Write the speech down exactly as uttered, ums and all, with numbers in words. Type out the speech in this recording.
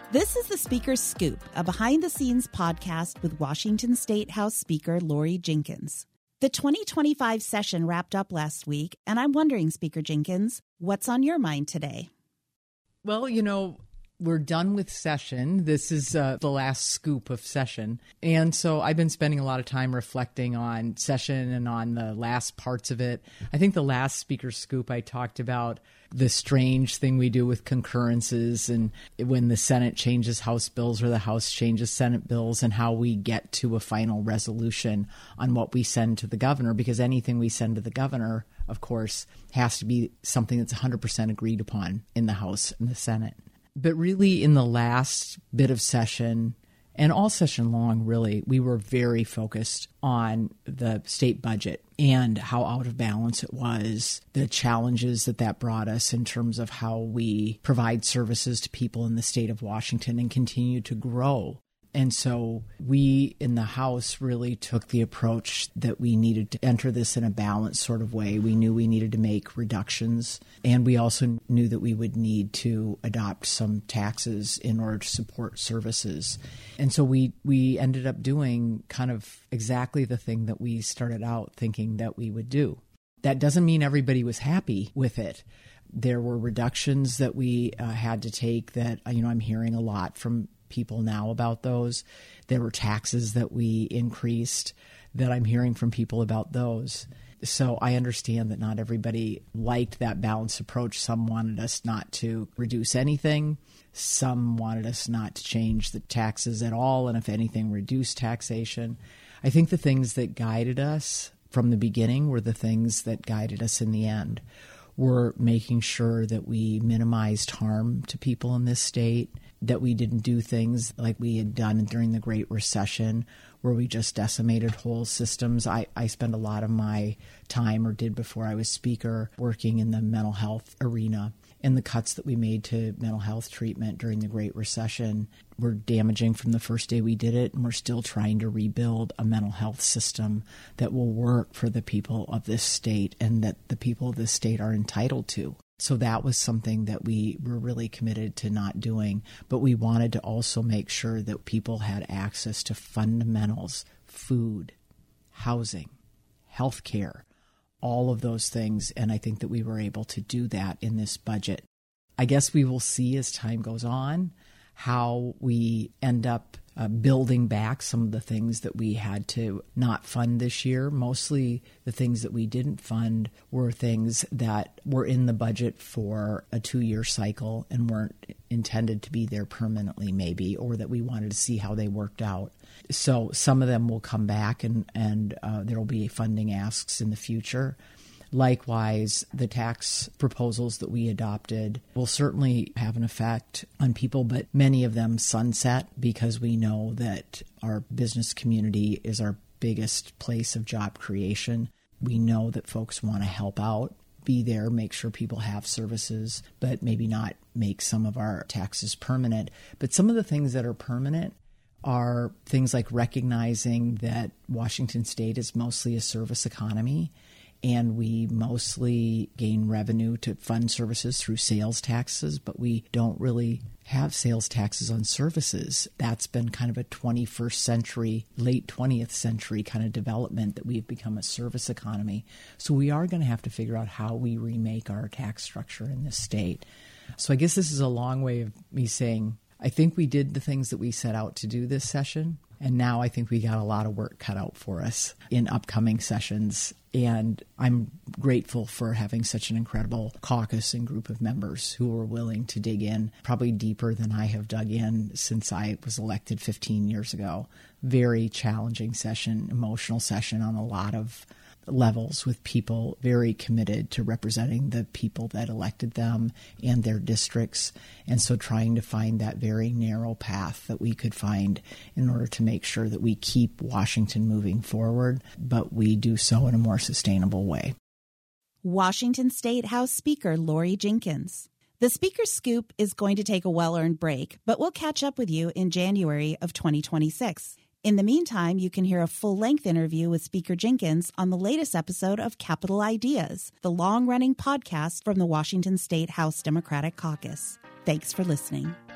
This is the Speaker's Scoop, a behind-the-scenes podcast with Washington State House Speaker Lori Jenkins. The twenty twenty-five session wrapped up last week, and I'm wondering, Speaker Jenkins, what's on your mind today? Well, you know, we're done with session. This is uh, the last scoop of session. And so I've been spending a lot of time reflecting on session and on the last parts of it. I think the last Speaker's Scoop I talked about the strange thing we do with concurrences and when the Senate changes House bills or the House changes Senate bills and how we get to a final resolution on what we send to the governor, because anything we send to the governor, of course, has to be something that's one hundred percent agreed upon in the House and the Senate. But really, in the last bit of session, and all session long, really, we were very focused on the state budget and how out of balance it was, the challenges that that brought us in terms of how we provide services to people in the state of Washington and continue to grow. And so we in the House really took the approach that we needed to enter this in a balanced sort of way. We knew we needed to make reductions, and we also knew that we would need to adopt some taxes in order to support services. And so we, we ended up doing kind of exactly the thing that we started out thinking that we would do. That doesn't mean everybody was happy with it. There were reductions that we uh, had to take that, you know, I'm hearing a lot from people now about those. There were taxes that we increased that I'm hearing from people about those. So I understand that not everybody liked that balanced approach. Some wanted us not to reduce anything. Some wanted us not to change the taxes at all, and if anything, reduce taxation. I think the things that guided us from the beginning were the things that guided us in the end. We're making sure that we minimized harm to people in this state, that we didn't do things like we had done during the Great Recession, where we just decimated whole systems. I, I spend a lot of my time, or did before I was Speaker, working in the mental health arena. And the cuts that we made to mental health treatment during the Great Recession were damaging from the first day we did it, and we're still trying to rebuild a mental health system that will work for the people of this state and that the people of this state are entitled to. So that was something that we were really committed to not doing, but we wanted to also make sure that people had access to fundamentals, food, housing, health care, all of those things, and I think that we were able to do that in this budget. I guess we will see as time goes on how we end up uh, building back some of the things that we had to not fund this year. Mostly the things that we didn't fund were things that were in the budget for a two-year cycle and weren't intended to be there permanently maybe, or that we wanted to see how they worked out. So some of them will come back and, and uh, there will be funding asks in the future. Likewise, the tax proposals that we adopted will certainly have an effect on people, but many of them sunset because we know that our business community is our biggest place of job creation. We know that folks want to help out, be there, make sure people have services, but maybe not make some of our taxes permanent. But some of the things that are permanent are things like recognizing that Washington State is mostly a service economy, and we mostly gain revenue to fund services through sales taxes, but we don't really have sales taxes on services. That's been kind of a twenty-first century, late twentieth century kind of development, that we've become a service economy. So we are going to have to figure out how we remake our tax structure in this state. So I guess this is a long way of me saying, I think we did the things that we set out to do this session. And now I think we got a lot of work cut out for us in upcoming sessions. And I'm grateful for having such an incredible caucus and group of members who were willing to dig in, probably deeper than I have dug in since I was elected fifteen years ago. Very challenging session, emotional session on a lot of levels, with people very committed to representing the people that elected them and their districts. And so trying to find that very narrow path that we could find in order to make sure that we keep Washington moving forward, but we do so in a more sustainable way. Washington State House Speaker Lori Jenkins. The Speaker's Scoop is going to take a well-earned break, but we'll catch up with you in January of twenty twenty-six. In the meantime, you can hear a full-length interview with Speaker Jenkins on the latest episode of Capitol Ideas, the long-running podcast from the Washington State House Democratic Caucus. Thanks for listening.